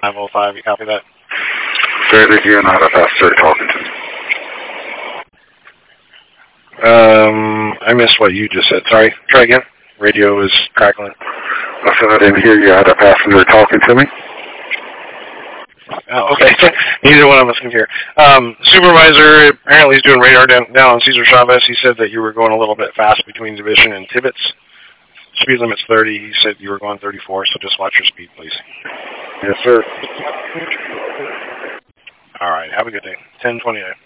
505. You copy that? Say it again. I had a passenger talking to me. I missed what you just said. Sorry. Try again. Radio is crackling. I said I didn't hear you. I had a passenger talking to me. Oh, okay. Neither one of us can hear. Supervisor, apparently he's doing radar down on Cesar Chavez. He said that you were going a little bit fast between Division and Tibbetts. Speed limit's 30. He said you were going 34, so just watch your speed, please. Yes, sir. All right. Have a good day. 10:29.